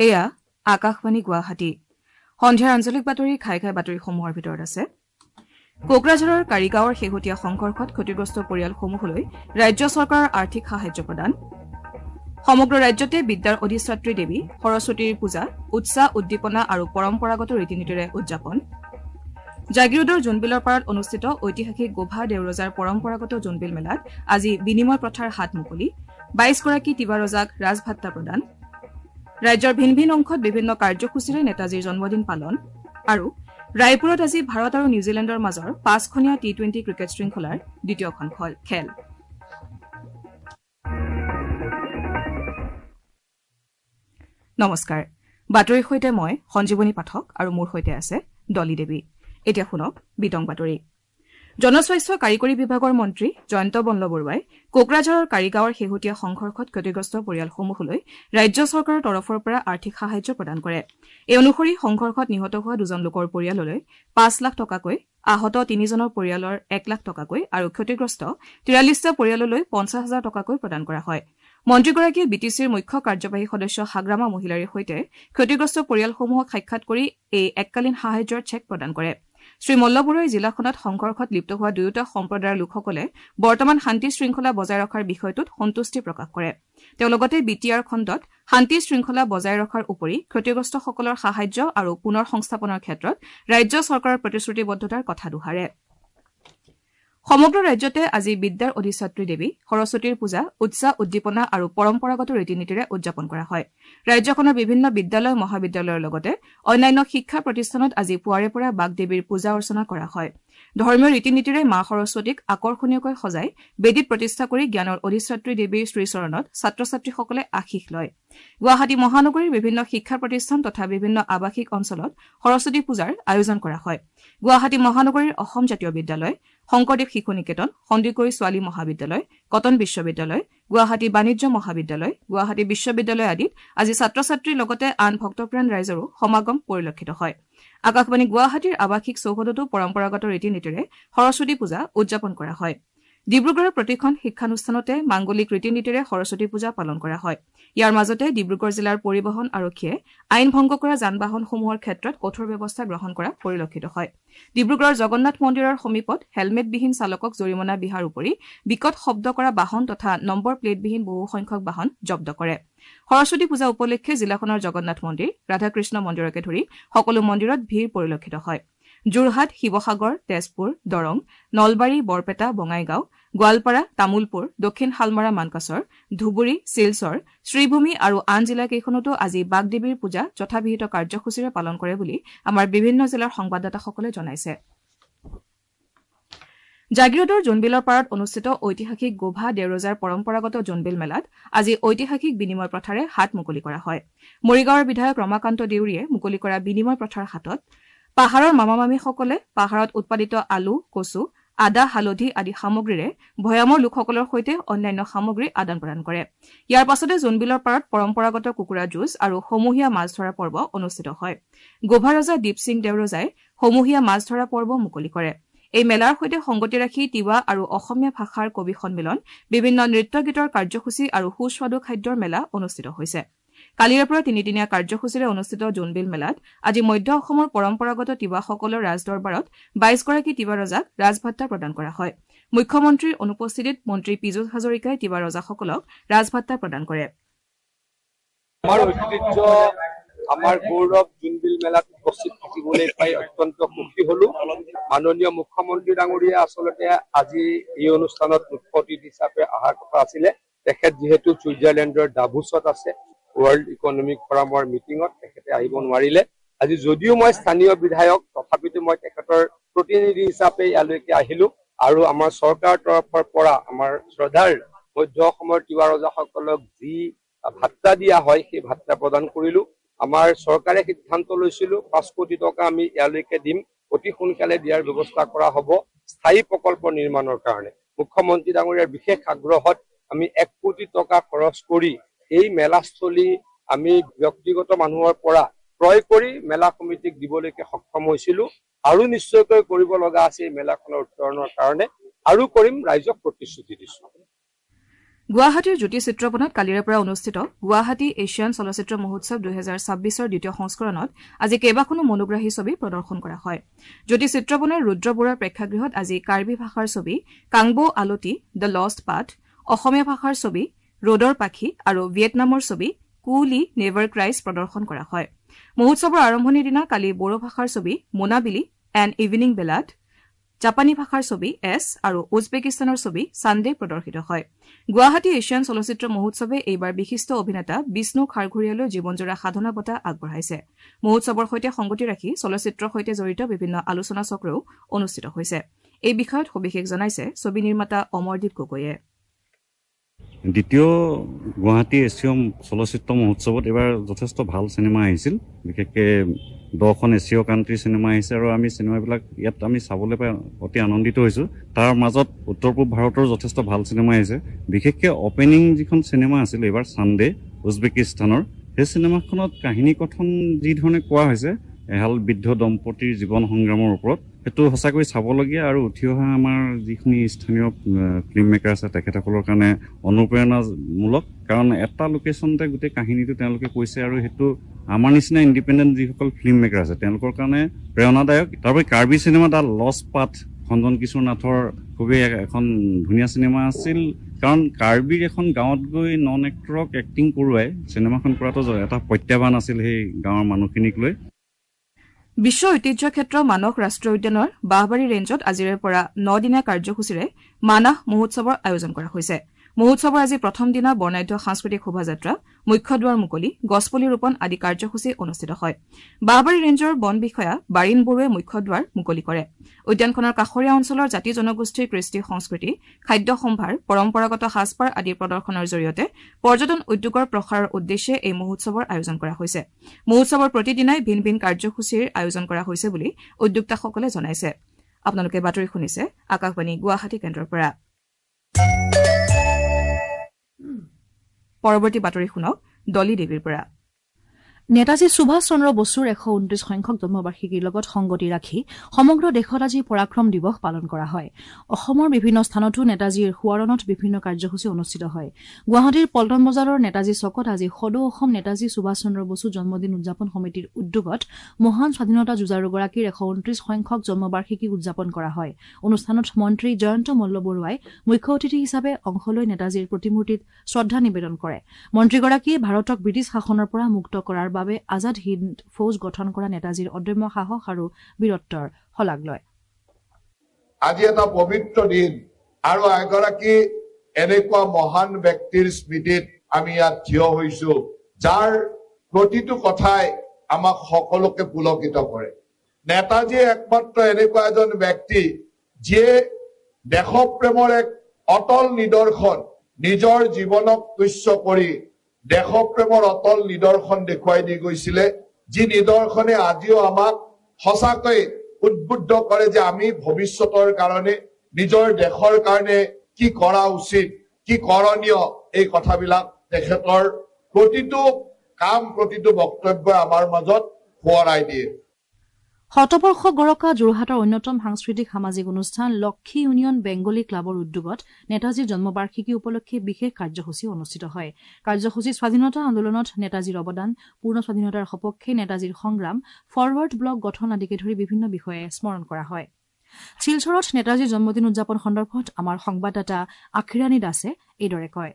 এয়া আকাশবাণী গুৱাহাটী সন্ধিয়াৰ আঞ্চলিক বাতৰি খাই বাতৰিসমূহৰ ভিতৰত আছে কোকৰাঝাৰৰ কাৰিগাঁৱৰ শেহতীয়া সংঘৰ্ষত ক্ষতিগ্ৰস্ত পৰিয়ালসমূহলৈ ৰাজ্য চৰকাৰৰ আৰ্থিক সাহায্য প্ৰদান সমগ্ৰ ৰাজ্যতে বিদ্যাৰ অধিষ্ঠাত্ৰী দেৱী সৰস্বতীৰ পূজা উৎসাহ উদ্দীপনা আৰু পৰম্পৰাগত ৰীতি নীতিৰে উদযাপন জাগিৰোডৰ জোনবিলৰ পাৰত অনুষ্ঠিত ঐতিহাসিক গোভা দেউৰজাৰ পৰম্পৰাগত জোনবিল মেলাত আজি বিনিময় প্ৰথাৰ হাত মুকলি ২২ গৰাকী তিৱা ৰজাক ৰাজভাত্তা প্ৰদান ৰাজ্যৰ ভিন ভিন অংশত বিভিন্ন কাৰ্যসূচীৰে নেতাজীৰ জন্মদিন পালন আৰু ৰায়পুৰত আজি ভাৰত আৰু নিউজিলেণ্ডৰ মাজৰ ৫খনীয়া টি-২০ ক্ৰিকেট শৃংখলাৰ দ্বিতীয়খন খেল নমস্কাৰ বাতৰিৰ সৈতে মই সঞ্জীৱনী পাঠক আৰু মোৰ সৈতে আছে ডলি দেৱী এতিয়া শুনক বিতং বাতৰি জনস্বাস্থ্য কাৰিকৰী বিভাগৰ মন্ত্ৰী জয়ন্ত বল্ল বৰুৱাই কোকৰাঝাৰৰ কাৰিগাঁৱৰ শেহতীয়া সংঘৰ্ষত ক্ষতিগ্ৰস্ত পৰিয়ালসমূহলৈ ৰাজ্য চৰকাৰৰ তৰফৰ পৰা আৰ্থিক সাহায্য প্ৰদান কৰে এই অনুসৰি সংঘৰ্ষত নিহত হোৱা দুজন লোকৰ পৰিয়াললৈ ৫ লাখ টকাকৈ আহত ৩জনৰ পৰিয়ালৰ ১ লাখ টকাকৈ আৰু ক্ষতিগ্ৰস্ত ৪৩টা পৰিয়াললৈ ৫০,০০০ টকাকৈ প্ৰদান কৰা হয় মন্ত্ৰীগৰাকীয়ে বিটিচিৰ মুখ্য কাৰ্যবাহী সদস্য হাগ্ৰামা মহিলাৰীৰ সৈতে ক্ষতিগ্ৰস্ত পৰিয়ালসমূহক সাক্ষাৎ কৰি এই এককালীন সাহায্যৰ চেক প্ৰদান কৰে শ্ৰী মল্ল বৰুৱাই জিলাখনত সংঘৰ্ষত লিপ্ত হোৱা দুয়োটা সম্প্ৰদায়ৰ লোকসকলে বৰ্তমান শান্তি শৃংখলা বজাই ৰখাৰ বিষয়টোত সন্তুষ্টি প্ৰকাশ কৰে তেওঁ লগতে বিটিআৰ খণ্ডত শান্তি শৃংখলা বজাই ৰখাৰ উপৰি ক্ষতিগ্ৰস্তসকলৰ সাহায্য আৰু পুনৰ সংস্থাপনৰ ক্ষেত্ৰত ৰাজ্য চৰকাৰৰ প্ৰতিশ্ৰুতিবদ্ধতাৰ কথা দোহাৰে সমগ্ৰ ৰাজ্যতে আজি বিদ্যাৰ অধিষ্ঠাত্ৰী দেৱী সৰস্বতীৰ পূজা উৎসাহ উদ্দীপনা আৰু পৰম্পৰাগত ৰীতি নীতিৰে উদযাপন কৰা হয় ৰাজ্যখনৰ বিভিন্ন বিদ্যালয় মহাবিদ্যালয়ৰ লগতে অন্যান্য শিক্ষা প্ৰতিষ্ঠানত আজি পুৱাৰে পৰা বাগদেৱীৰ পূজা অৰ্চনা কৰা হয় ধৰ্মীয় ৰীতি নীতিৰে মা সৰস্বতীক আকৰ্ষণীয়কৈ সজাই বেদীত প্ৰতিষ্ঠা কৰি জ্ঞানৰ অধিষ্ঠাত্ৰী দেৱীৰ শ্ৰীচৰণত ছাত্ৰ ছাত্ৰীসকলে আশীষ লয় গুৱাহাটী মহানগৰীৰ বিভিন্ন শিক্ষা প্ৰতিষ্ঠান তথা বিভিন্ন আৱাসিক অঞ্চলত সৰস্বতী পূজাৰ আয়োজন কৰা হয় গুৱাহাটী মহানগৰীৰ অসম জাতীয় বিদ্যালয় শংকৰদেৱ শিশু নিকেতন সন্দিকৈ ছোৱালী মহাবিদ্যালয় কটন বিশ্ববিদ্যালয় গুৱাহাটী বাণিজ্য মহাবিদ্যালয় গুৱাহাটী বিশ্ববিদ্যালয় আদিত আজি ছাত্ৰ ছাত্ৰীৰ লগতে আন ভক্তপ্ৰাণ ৰাইজৰো সমাগম পৰিলক্ষিত হয় আকাশবাণী গুৱাহাটীৰ আৱাসিক চৌহদতো পৰম্পৰাগত ৰীতি নীতিৰে সৰস্বতী পূজা উদযাপন কৰা হয় ডিব্ৰুগড়ৰ প্ৰতিখন শিক্ষানুষ্ঠানতে মাংগলিক ৰীতি নীতিৰে সৰস্বতী পূজা পালন কৰা হয় ইয়াৰ মাজতে ডিব্ৰুগড় জিলাৰ পৰিবহণ আৰক্ষীয়ে আইন ভংগ কৰা যান বাহনসমূহৰ ক্ষেত্ৰত কঠোৰ ব্যৱস্থা গ্ৰহণ কৰা পৰিলক্ষিত হয় ডিব্ৰুগড়ৰ জগন্নাথ মন্দিৰৰ সমীপত হেলমেটবিহীন চালকক জৰিমনা বিহাৰ উপৰি বিকট শব্দ কৰা বাহন তথা নম্বৰ প্লেটবিহীন বহু সংখ্যক বাহন জব্দ কৰে সৰস্বতী পূজা উপলক্ষে জিলাখনৰ জগন্নাথ মন্দিৰ ৰাধাকৃষ্ণ মন্দিৰকে ধৰি সকলো মন্দিৰত ভিৰ পৰিলক্ষিত হয় যোৰহাট শিৱসাগৰ তেজপুৰ দৰং নলবাৰী বৰপেটা বঙাইগাঁও গোৱালপাৰা তামুলপুৰ দক্ষিণ শালমাৰা মানকাছৰ ধুবুৰী শিলচৰ শ্ৰীভূমি আৰু আন জিলাকেইখনতো আজি বাগদেৱীৰ পূজা যথাবিহিত কাৰ্যসূচীৰে পালন কৰে বুলি আমাৰ বিভিন্ন জিলাৰ সংবাদদাতাসকলে জনাইছে জাগিৰোডৰ জোনবিলৰ পাৰত অনুষ্ঠিত ঐতিহাসিক গোভা দেউৰজাৰ পৰম্পৰাগত জোনবিল মেলাত আজি ঐতিহাসিক বিনিময় প্ৰথাৰে হাত মুকলি কৰা হয় মৰিগাঁৱৰ বিধায়ক ৰমাকান্ত দেউৰীয়ে মুকলি কৰা বিনিময় প্ৰথাৰ হাতত পাহাৰৰ মামামামীসকলে পাহাৰত উৎপাদিত আলু কচু আদা হালধি আদি সামগ্ৰীৰে ভৈয়ামৰ লোকসকলৰ সৈতে অন্যান্য সামগ্ৰী আদান প্ৰদান কৰে ইয়াৰ পাছতে জোনবিলৰ পাৰত পৰম্পৰাগত কুকুৰা যুঁজ আৰু সমূহীয়া মাছ ধৰা পৰ্ব অনুষ্ঠিত হয় গোভা ৰজা দীপ সিং দেউৰজাই সমূহীয়া মাছ ধৰা পৰ্ব মুকলি কৰে এই মেলাৰ সৈতে সংগতি ৰাখি তিৱা আৰু অসমীয়া ভাষাৰ কবি সন্মিলন বিভিন্ন নৃত্য গীতৰ কাৰ্যসূচী আৰু সুস্বাদু খাদ্যৰ মেলা অনুষ্ঠিত হৈছে কালিৰে পৰা তিনিদিনীয়া কাৰ্যসূচীৰে অনুষ্ঠিত জোনবিল মেলাত আজি মধ্য অসমৰ পৰম্পৰাগত তিৱাসকলৰ ৰাজদৰবাৰত ২২ গৰাকী তিৱা ৰজাক ৰাজভাত্তা প্ৰদান কৰা হয় মুখ্যমন্ত্ৰীৰ অনুপস্থিতিত মন্ত্ৰী পীযুষ হাজৰিকাই তিৱা ৰজাসকলক ৰাজভাত্তা প্ৰদান কৰে আমাৰ ঐতিহ্য আমাৰ গৌৰৱ জোনবিল মেলাত উপস্থিত থাকিবলৈ পাই অত্যন্ত সুখী হলো মাননীয় মুখ্যমন্ত্ৰী ডাঙৰীয়া আচলতে আজি এই অনুষ্ঠানত মুখ্য অতিথি হিচাপে অহাৰ কথা আছিলে তেখেত যিহেতু ছুইজাৰলেণ্ডৰ ডাভোছত আছে ৱৰ্ল্ড ইকনমিক ফৰামৰ মিটিঙত তেখেতে আহিব নোৱাৰিলে আজি যদিও মই স্থানীয় বিধায়ক তথাপিতো মই তেখেতৰ প্ৰতিনিধি হিচাপে ইয়ালৈকে আহিলো আৰু আমাৰ চৰকাৰৰ তৰফৰ পৰা আমাৰ শ্ৰদ্ধাৰ মধ্য অসমৰ তিৱা ৰজাসকলক যি ভাত্তা দিয়া হয় সেই ভাত্তা প্ৰদান কৰিলো আমাৰ চৰকাৰে সিদ্ধান্ত লৈছিলো 5 কোটি টকা আমি ইয়ালৈকে দিম অতি সোনকালে দিয়াৰ ব্যৱস্থা কৰা হ'ব স্থায়ী প্ৰকল্প নিৰ্মাণৰ কাৰণে মুখ্যমন্ত্ৰী ডাঙৰীয়াৰ বিশেষ আগ্ৰহত আমি 1 কোটি টকা খৰচ কৰি এই মেলাস্থলী আমি ব্যক্তিগত মানুহৰ পৰা ক্ৰয় কৰি মেলা কমিটিক দিবলৈকে সক্ষম হৈছিলো আৰু নিশ্চয়কৈ কৰিব লগা আছে এই মেলাখনৰ উত্তৰণৰ কাৰণে আৰু কৰিম ৰাইজক প্ৰতিশ্ৰুতি দিছো গুৱাহাটীৰ জ্যোতি চিত্ৰপটত কালিৰে পৰা অনুষ্ঠিত গুৱাহাটী এছিয়ান চলচ্চিত্ৰ মহোৎসৱ 2026ৰ দ্বিতীয় সংস্কৰণত আজি কেইবাখনো মনোগ্ৰাহী ছবি প্ৰদৰ্শন কৰা হয় জ্যোতি চিত্ৰপটৰ ৰুদ্ৰ বৰুৱাৰ প্ৰেক্ষাগৃহত আজি কাৰ্বি ভাষাৰ ছবি Kangbo Alti the Lost Path Asomiya ভাষাৰ ছবি ৰ'দৰ পাখি আৰু ভিয়েটনামৰ ছবি কুলি নেভাৰ ক্ৰাইছ প্ৰদৰ্শন কৰা হয় মহোৎসৱৰ আৰম্ভণিৰ দিনা কালি বড়ো ভাষাৰ ছবি মোনাবিলি এন ইভিনিং বেলাড জাপানী ভাষাৰ ছবি এছ আৰু উজবেকিস্তানৰ ছবি চান্দে প্ৰদৰ্শিত হয় গুৱাহাটী এছিয়ান চলচ্চিত্ৰ মহোৎসৱে এইবাৰ বিশিষ্ট অভিনেতা বিষ্ণু খাৰঘূৰীয়ালৈ জীৱনজোৰা সাধনা বঁটা আগবঢ়াইছে মহোৎসৱৰ সৈতে সংগতি ৰাখি চলচ্চিত্ৰৰ সৈতে জড়িত বিভিন্ন আলোচনা চক্ৰও অনুষ্ঠিত হৈছে এই বিষয়ত সবিশেষ জনাইছে ছবি নিৰ্মাতা অমৰদীপ গগৈয়ে দ্বিতীয় গুৱাহাটী এছিয়ান চলচ্চিত্ৰ মহোৎসৱত এবাৰ যথেষ্ট ভাল চিনেমা আহিছিল বিশেষকৈ 10খন এছিয় কাণ্ট্ৰি চিনেমা আহিছে আৰু আমি চিনেমাবিলাক ইয়াত আমি চাবলৈ পাই অতি আনন্দিত হৈছোঁ তাৰ মাজত উত্তৰ পূব ভাৰতৰ যথেষ্ট ভাল চিনেমা আহিছে বিশেষকৈ অপেনিং যিখন চিনেমা আছিল এইবাৰ চান্দে উজবেকিস্তানৰ সেই চিনেমাখনত কাহিনী কথন যি ধৰণে কোৱা হৈছে এহাল বৃদ্ধ দম্পতীৰ জীৱন সংগ্ৰামৰ ওপৰত সেইটো সঁচাকৈ চাবলগীয়া আৰু উঠি অহা আমাৰ যিখিনি স্থানীয় ফিল্ম মেকাৰ আছে তেখেতসকলৰ কাৰণে অনুপ্ৰেৰণামূলক কাৰণ এটা লোকেশ্যনতে গোটেই কাহিনীটো তেওঁলোকে কৈছে আৰু সেইটো আমাৰ নিচিনা ইণ্ডিপেণ্ডেণ্ট যিসকল ফিল্ম মেকাৰ আছে তেওঁলোকৰ কাৰণে প্ৰেৰণাদায়ক তাৰপৰি Karbi cinema the Lost Path Khanjan Kishore নাথৰ খুবেই এখন ধুনীয়া চিনেমা আছিল কাৰণ কাৰ্বিৰ এখন গাঁৱত গৈ নন এক্টৰক এক্টিং কৰোৱাই চিনেমাখন কৰাটো এটা প্ৰত্যাহ্বান আছিল সেই গাঁৱৰ মানুহখিনিক লৈ বিশ্ব ঐতিহ্য ক্ষেত্ৰ মানস ৰাষ্ট্ৰীয় উদ্যানৰ বাহবাৰী ৰেঞ্জত আজিৰে পৰা 9 দিনীয়া কাৰ্যসূচীৰে মানাহ মহোৎসৱৰ আয়োজন কৰা হৈছে মহোৎসৱৰ আজি প্ৰথম দিনা বৰ্ণাঢ্য সাংস্কৃতিক শোভাযাত্ৰা মুখ্য দুৱাৰ মুকলি গছপুলি ৰোপণ আদি কাৰ্যসূচী অনুষ্ঠিত হয় বাহবাৰী ৰেঞ্জৰ বন বিষয়া বাৰিন বৰুৱে মুখ্য দুৱাৰ মুকলি কৰে উদ্যানখনৰ কাষৰীয়া অঞ্চলৰ জাতি জনগোষ্ঠীৰ কৃষ্টি সংস্কৃতি খাদ্য সম্ভাৰ পৰম্পৰাগত সাজপাৰ আদি প্ৰদৰ্শনৰ জৰিয়তে পৰ্যটন উদ্যোগৰ প্ৰসাৰৰ উদ্দেশ্যে এই মহোৎসৱৰ আয়োজন কৰা হৈছে মহোৎসৱৰ প্ৰতিদিনাই ভিন ভিন কাৰ্যসূচীৰ আয়োজন কৰা হৈছে বুলি উদ্যোক্তাসকলে জনাইছে আপোনালোকে বাতৰি শুনিছে আকাশবাণী গুৱাহাটী কেন্দ্ৰৰ পৰা পৰৱৰ্তী বাতৰি শুনক ডলি দেৱীৰ পৰা নেতাজী সুভাষ চন্দ্ৰ বসুৰ 129 সংখ্যক জন্মবাৰ্ষিকীৰ লগত সংগতি ৰাখি সমগ্ৰ দেশত আজি পৰাক্ৰম দিৱস পালন কৰা হয় অসমৰ বিভিন্ন স্থানতো নেতাজীৰ সোঁৱৰণত বিভিন্ন কাৰ্যসূচী অনুষ্ঠিত হয় গুৱাহাটীৰ পল্টন বজাৰৰ নেতাজী চকত আজি সদৌ অসম নেতাজী সুভাষ চন্দ্ৰ বসু জন্মদিন উদযাপন সমিতিৰ উদ্যোগত মহান স্বাধীনতা যুঁজাৰুগৰাকীৰ 129 সংখ্যক জন্মবাৰ্ষিকী উদযাপন কৰা হয় অনুষ্ঠানত মন্ত্ৰী জয়ন্ত মল্ল বৰুৱাই মুখ্য অতিথি হিচাপে অংশ লৈ নেতাজীৰ প্ৰতিমূৰ্তিত শ্ৰদ্ধা নিবেদন কৰে মন্ত্ৰীগৰাকীয়ে ভাৰতক ব্ৰিটিছ শাসনৰ পৰা মুক্ত কৰাৰ বাবে আজাদ হিন্দ ফৌজ গঠন কৰা নেতাজীৰ অদম্য সাহস আৰু বীৰত্বৰ শলাগ লয় আজি এটা পবিত্ৰ দিন আৰু এগৰাকী এনেকুৱা মহান ব্যক্তিৰ স্মৃতিত আমি ইয়াত থিয় হৈছো যাৰ প্ৰতিটো কথাই আমাক সকলোকে পুলকিত কৰে নেতাজী একমাত্ৰ এনেকুৱা এজন ব্যক্তি যিয়ে দেশপ্ৰেমৰ এক অটল নিদৰ্শন নিজৰ জীৱনক তুচ্ছ কৰি দেশপ্ৰেমৰ অটল নিদৰ্শন দেখুৱাই দি গৈছিলে যি নিদৰ্শনে আজিও আমাক সঁচাকৈ উদ্বুদ্ধ কৰে যে আমি ভৱিষ্যতৰ কাৰণে নিজৰ দেশৰ কাৰণে কি কৰা উচিত কি কৰণীয় এই কথাবিলাক তেখেতৰ প্ৰতিটো কাম প্ৰতিটো বক্তব্য আমাৰ মাজত সোঁৱৰাই দিয়ে শতবৰ্ষ গৰকা যোৰহাটৰ অন্যতম সাংস্কৃতিক সামাজিক অনুষ্ঠান লক্ষী ইউনিয়ন বেংগলী ক্লাবৰ উদ্যোগত নেতাজীৰ জন্মবাৰ্ষিকী উপলক্ষে বিশেষ কাৰ্যসূচী অনুষ্ঠিত হয় কাৰ্যসূচীত স্বাধীনতা আন্দোলনত নেতাজীৰ অৱদান পূৰ্ণ স্বাধীনতাৰ সপক্ষে নেতাজীৰ সংগ্ৰাম ফৰৱাৰ্ড ব্লক গঠন আদিকে ধৰি বিভিন্ন বিষয়ে স্মৰণ কৰা হয় শিলচৰত নেতাজীৰ জন্মদিন উদযাপন সন্দৰ্ভত আমাৰ সংবাদদাতা আখিৰাণী দাসে এইদৰে কয়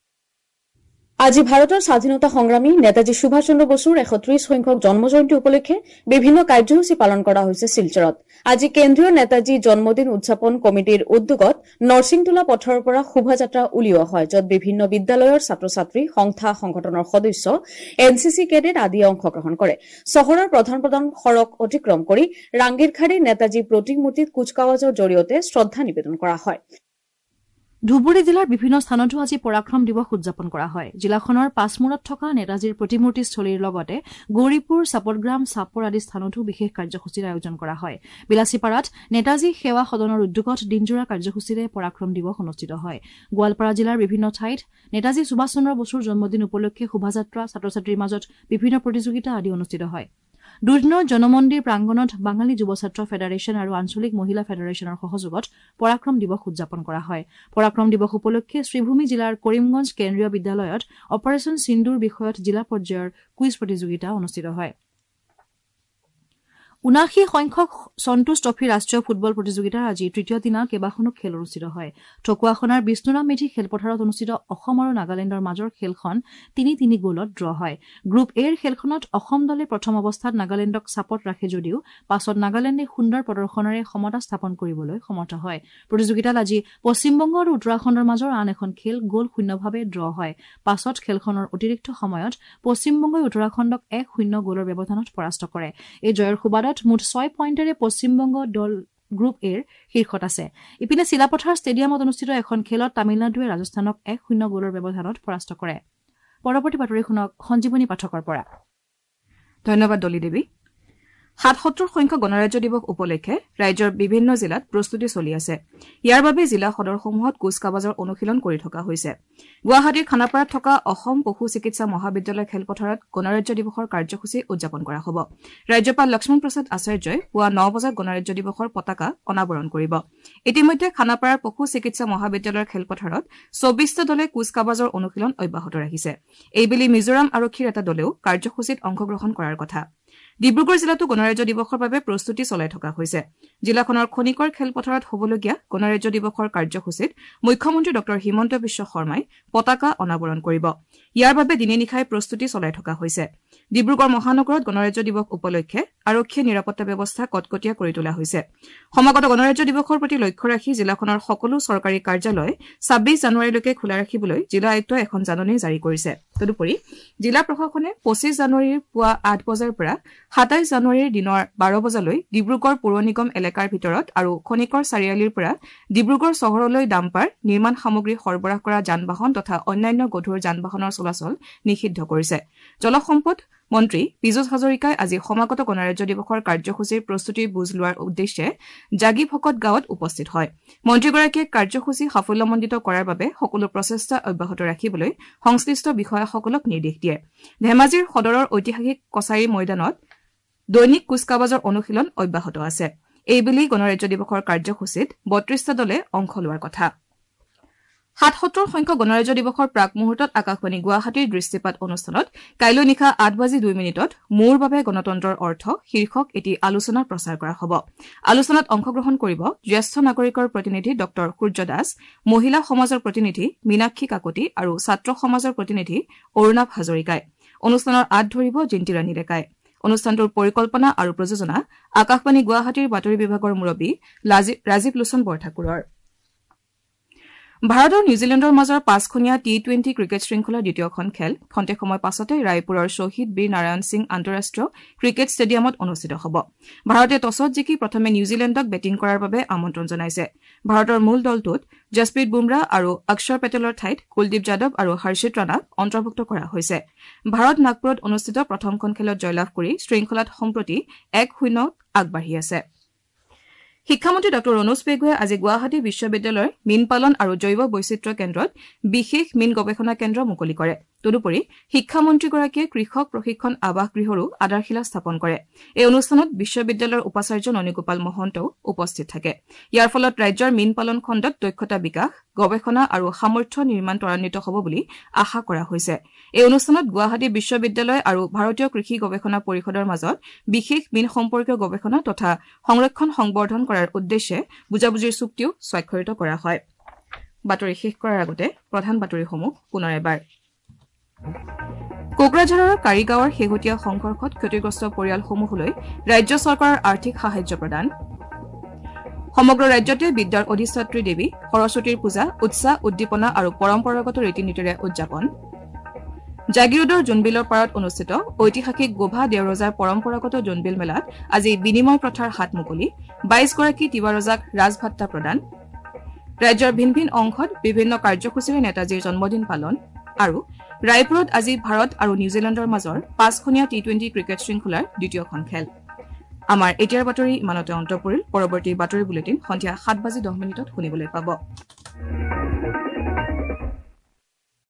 আজি ভাৰতৰ স্বাধীনতা সংগ্ৰামী নেতাজী সুভাষ চন্দ্ৰ বসুৰ 130 সংখ্যক জন্মজয়ন্তী উপলক্ষে বিভিন্ন কাৰ্যসূচী পালন কৰা হৈছে শিলচৰত আজি কেন্দ্ৰীয় নেতাজী জন্মদিন উদযাপন কমিটিৰ উদ্যোগত নৰসিংটোলা পথৰ পৰা শোভাযাত্ৰা উলিওৱা হয় য'ত বিভিন্ন বিদ্যালয়ৰ ছাত্ৰ ছাত্ৰী সংস্থা সংগঠনৰ সদস্য এনচিচি কেডেট আদিয়ে অংশগ্ৰহণ কৰে চহৰৰ প্ৰধান সড়ক অতিক্ৰম কৰি ৰাংগীৰখাড়ী নেতাজী প্ৰতিমূৰ্তিত কুচকাৱাজৰ জৰিয়তে শ্ৰদ্ধা নিবেদন কৰা হয় ধুবুৰী জিলাৰ বিভিন্ন স্থানতো আজি পৰাক্ৰম দিৱস উদযাপন কৰা হয় জিলাখনৰ পাঁচমূৰত থকা নেতাজীৰ প্ৰতিমূৰ্তি স্থলীৰ লগতে গৌৰীপুৰ চাপৰগ্ৰাম চাপৰ আদি স্থানতো বিশেষ কাৰ্যসূচীৰ আয়োজন কৰা হয় বিলাসীপাৰাত নেতাজী সেৱা সদনৰ উদ্যোগত দিনজোৰা কাৰ্যসূচীৰে পৰাক্ৰম দিৱস অনুষ্ঠিত হয় গোৱালপাৰা জিলাৰ বিভিন্ন ঠাইত নেতাজী সুভাষ চন্দ্ৰ বসুৰ জন্মদিন উপলক্ষে শোভাযাত্ৰা ছাত্ৰ ছাত্ৰীৰ মাজত বিভিন্ন প্ৰতিযোগিতা আদি অনুষ্ঠিত হয় দুদিনৰ জনমন্দিৰ প্ৰাংগণত বাঙালী যুৱ ছাত্ৰ ফেডাৰেশ্যন আৰু আঞ্চলিক মহিলা ফেডাৰেশ্যনৰ সহযোগত পৰাক্ৰম দিৱস উদযাপন কৰা হয় পৰাক্ৰম দিৱস উপলক্ষে শ্ৰীভূমি জিলাৰ কৰিমগঞ্জ কেন্দ্ৰীয় বিদ্যালয়ত অপাৰেচন সিন্দুৰ বিষয়ত জিলা পৰ্যায়ৰ কুইজ প্ৰতিযোগিতা অনুষ্ঠিত হয় ৭৯ সংখ্যক সন্তোষ ট্ৰফী ৰাষ্ট্ৰীয় ফুটবল প্ৰতিযোগিতাৰ আজি তৃতীয় দিনা কেইবাখনো খেল অনুষ্ঠিত হয় ঢকুৱাখনাৰ বিষ্ণুৰাম মেধি খেলপথাৰত অনুষ্ঠিত অসম আৰু নাগালেণ্ডৰ মাজৰ খেলখন ৩-৩ গলত ড্ৰ হয় গ্ৰুপ এৰ খেলখনত অসম দলে প্ৰথম অৱস্থাত নাগালেণ্ডক চাপত ৰাখে যদিও পাছত নাগালেণ্ডে সুন্দৰ প্ৰদৰ্শনেৰে সমতা স্থাপন কৰিবলৈ সমৰ্থ হয় প্ৰতিযোগিতাত আজি পশ্চিমবংগ আৰু উত্তৰাখণ্ডৰ মাজৰ আন এখন খেল গোল শূন্যভাৱে ড্ৰ হয় পাছত খেলখনৰ অতিৰিক্ত সময়ত পশ্চিমবংগই উত্তৰাখণ্ডক ১-০ গলৰ ব্যৱধানত পৰাস্ত কৰে এই জয়ৰ সুবাদত মুঠ ৬ পইণ্টেৰে পশ্চিমবংগ দল গ্ৰুপ এৰ শীৰ্ষত আছে ইপিনে চিলাপথাৰ ষ্টেডিয়ামত অনুষ্ঠিত এখন খেলত তামিলনাডুৱে ৰাজস্থানক ১-০ গলৰ ব্যৱধানত পৰাস্ত কৰে পৰৱৰ্তী বাতৰি শুনক সঞ্জীৱনী পাঠকৰ পৰা ধন্যবাদ দলি দেৱী ৭৭ সংখ্যক গণৰাজ্য দিৱস উপলক্ষে ৰাজ্যৰ বিভিন্ন জিলাত প্ৰস্তুতি চলি আছে ইয়াৰ বাবে জিলা সদৰসমূহত কুচকাৱাজৰ অনুশীলন কৰি থকা হৈছে গুৱাহাটীৰ খানাপাৰাত থকা অসম পশু চিকিৎসা মহাবিদ্যালয় খেলপথাৰত গণৰাজ্য দিৱসৰ কাৰ্যসূচী উদযাপন কৰা হ'ব ৰাজ্যপাল লক্ষ্মণ প্ৰসাদ আচাৰ্যই পুৱা ৯ বজাত গণৰাজ্য দিৱসৰ পতাকা অনাবৰণ কৰিব ইতিমধ্যে খানাপাৰাৰ পশু চিকিৎসা মহাবিদ্যালয়ৰ খেলপথাৰত ২৪টা দলে কুচকাৱাজৰ অনুশীলন অব্যাহত ৰাখিছে এইবেলি মিজোৰাম আৰক্ষীৰ এটা দলেও কাৰ্যসূচীত অংশগ্ৰহণ কৰাৰ কথা ডিব্ৰুগড় জিলাতো গণৰাজ্য দিৱসৰ বাবে প্ৰস্তুতি চলাই থকা হৈছে জিলাখনৰ খনিকৰ খেলপথাৰত হ'বলগীয়া গণৰাজ্য দিৱসৰ কাৰ্যসূচীত মুখ্যমন্ত্ৰী ডক্টৰ হিমন্ত বিশ্ব শৰ্মাই পতাকা অনাবৰণ কৰিব ইয়াৰ বাবে দিনে নিশাই প্ৰস্তুতি চলাই থকা হৈছে ডিব্ৰুগড় মহানগৰত গণৰাজ্য দিৱস উপলক্ষে আৰক্ষীয়ে নিৰাপত্তা ব্যৱস্থা কটকটীয়া কৰি তোলা হৈছে সমাগত গণৰাজ্য দিৱসৰ প্ৰতি লক্ষ্য ৰাখি জিলাখনৰ সকলো চৰকাৰী কাৰ্যালয় ২৬ জানুৱাৰীলৈকে খোলা ৰাখিবলৈ জিলা আয়ুক্তই এখন জাননী জাৰি কৰিছে তদুপৰি জিলা প্ৰশাসনে ২৫ জানুৱাৰীৰ পুৱা ৮ বজাৰ পৰা ২৭ জানুৱাৰীৰ দিনৰ ১২ বজালৈ ডিব্ৰুগড় পৌৰ নিগম এলেকাৰ ভিতৰত আৰু খনিকৰ চাৰিআলিৰ পৰা ডিব্ৰুগড় চহৰলৈ ডাম্পাৰ নিৰ্মাণ সামগ্ৰী সৰবৰাহ কৰা যান বাহন তথা অন্যান্য গধুৰ যান বাহনৰ চলাচল নিষিদ্ধ কৰিছে জলসম্পদ মন্ত্ৰী পীযুষ হাজৰিকাই আজি সমাগত গণৰাজ্য দিৱসৰ কাৰ্যসূচীৰ প্ৰস্তুতিৰ বুজ লোৱাৰ উদ্দেশ্যে জাগি ভকত গাঁৱত উপস্থিত হয় মন্ত্ৰীগৰাকীয়ে কাৰ্যসূচী সাফল্যমণ্ডিত কৰাৰ বাবে সকলো প্ৰচেষ্টা অব্যাহত ৰাখিবলৈ সংশ্লিষ্ট বিষয়াসকলক নিৰ্দেশ দিয়ে ধেমাজিৰ সদৰৰ ঐতিহাসিক কছাৰী ময়দানত দৈনিক কুচকাৱাজৰ অনুশীলন অব্যাহত আছে এইবেলি গণৰাজ্য দিৱসৰ কাৰ্যসূচীত ৩২টা দলে অংশ লোৱাৰ কথা ৭৭ সংখ্যক গণৰাজ্য দিৱসৰ প্ৰাক মুহূৰ্তত আকাশবাণী গুৱাহাটীৰ দৃষ্টিপাত অনুষ্ঠানত কাইলৈ নিশা ৮:২ মোৰ বাবে গণতন্ত্ৰৰ অৰ্থ শীৰ্ষক এটি আলোচনা প্ৰচাৰ কৰা হ'ব আলোচনাত অংশগ্ৰহণ কৰিব জ্যেষ্ঠ নাগৰিকৰ প্ৰতিনিধি ড সূৰ্য দাস মহিলা সমাজৰ প্ৰতিনিধি মীনাক্ষী কাকতি আৰু ছাত্ৰ সমাজৰ প্ৰতিনিধি অৰুণাভ হাজৰিকাই অনুষ্ঠানৰ আঁত ধৰিব জিন্তিৰাণী ডেকাই অনুষ্ঠানটোৰ পৰিকল্পনা আৰু প্ৰযোজনা আকাশবাণী গুৱাহাটীৰ বাতৰি বিভাগৰ মুৰব্বী ৰাজীৱ লোচন বৰঠাকুৰৰ ভাৰত আৰু নিউজিলেণ্ডৰ মাজৰ ৫খনীয়া টি-২০ ক্ৰিকেট শৃংখলাৰ দ্বিতীয়খন খেল খন্তেক সময় পাছতে ৰায়পুৰৰ শ্বহীদ বীৰ নাৰায়ণ সিং আন্তঃৰাষ্ট্ৰীয় ক্ৰিকেট ষ্টেডিয়ামত অনুষ্ঠিত হ'ব ভাৰতে টছত জিকি প্ৰথমে নিউজিলেণ্ডক বেটিং কৰাৰ বাবে আমন্ত্ৰণ জনাইছে ভাৰতৰ মূল দলটোত জছপ্ৰীত বুমৰাহ আৰু অক্ষৰ পেটেলৰ ঠাইত কুলদীপ যাদৱ আৰু হৰ্ষিত ৰাণাক অন্তৰ্ভুক্ত কৰা হৈছে ভাৰত নাগপুৰত অনুষ্ঠিত প্ৰথমখন খেলত জয়লাভ কৰি শৃংখলাত সম্প্ৰতি ১-০ আগবাঢ়ি আছে শিক্ষামন্ত্ৰী ড ৰণোজ পেগুৱে আজি গুৱাহাটী বিশ্ববিদ্যালয়ৰ মীন পালন আৰু জৈৱ বৈচিত্ৰ্য কেন্দ্ৰত বিশেষ মীন গৱেষণা কেন্দ্ৰ মুকলি কৰে তদুপৰি শিক্ষামন্ত্ৰীগৰাকীয়ে কৃষক প্ৰশিক্ষণ আৱাসগৃহৰো আধাৰশিলা স্থাপন কৰে এই অনুষ্ঠানত বিশ্ববিদ্যালয়ৰ উপাচাৰ্য ননীগোপাল মহন্তও উপস্থিত থাকে ইয়াৰ ফলত ৰাজ্যৰ মীন পালন খণ্ডত দক্ষতা বিকাশ গৱেষণা আৰু সামৰ্থ্য নিৰ্মাণ ত্বৰান্বিত হ'ব বুলি আশা কৰা হৈছে এই অনুষ্ঠানত গুৱাহাটী বিশ্ববিদ্যালয় আৰু ভাৰতীয় কৃষি গৱেষণা পৰিষদৰ মাজত বিশেষ মীন সম্পৰ্কীয় গৱেষণা তথা সংৰক্ষণ সংবৰ্ধন কৰাৰ উদ্দেশ্যে বুজাবুজিৰ চুক্তিও স্বাক্ষৰিত কৰা হয় বাতৰি শেষ কৰাৰ আগতে প্ৰধান বাতৰিসমূহ পুনৰ এবাৰ কোকৰাঝাৰৰ কাৰিগাঁৱৰ শেহতীয়া সংঘৰ্ষত ক্ষতিগ্ৰস্ত পৰিয়ালসমূহলৈ ৰাজ্য চৰকাৰৰ আৰ্থিক সাহায্য প্ৰদান সমগ্ৰ ৰাজ্যতে বিদ্যাৰ অধিষ্ঠাত্ৰী দেৱী সৰস্বতীৰ পূজা উৎসাহ উদ্দীপনা আৰু পৰম্পৰাগত ৰীতি নীতিৰে উদযাপন জাগিৰোডৰ জোনবিলৰ পাৰত অনুষ্ঠিত ঐতিহাসিক গোভা দেওৰজাৰ পৰম্পৰাগত জোনবিল মেলাত আজি বিনিময় প্ৰথাৰ হাত মুকলি ২২ গৰাকী তিৱা ৰজাক ৰাজভাট্টা প্ৰদান ৰাজ্যৰ ভিন ভিন অংশত বিভিন্ন কাৰ্যসূচীৰে নেতাজীৰ জন্মদিন পালন আৰু ৰায়পুৰত আজি ভাৰত আৰু নিউজিলেণ্ডৰ মাজৰ ৫খনীয়া টি-২০ ক্ৰিকেট শৃংখলাৰ দ্বিতীয়খন খেল আমাৰ এতিয়াৰ বাতৰি ইমানতে অন্ত পৰিল পৰৱৰ্তী বাতৰি বুলেটিন সন্ধিয়া ৭:১০ শুনিবলৈ পাব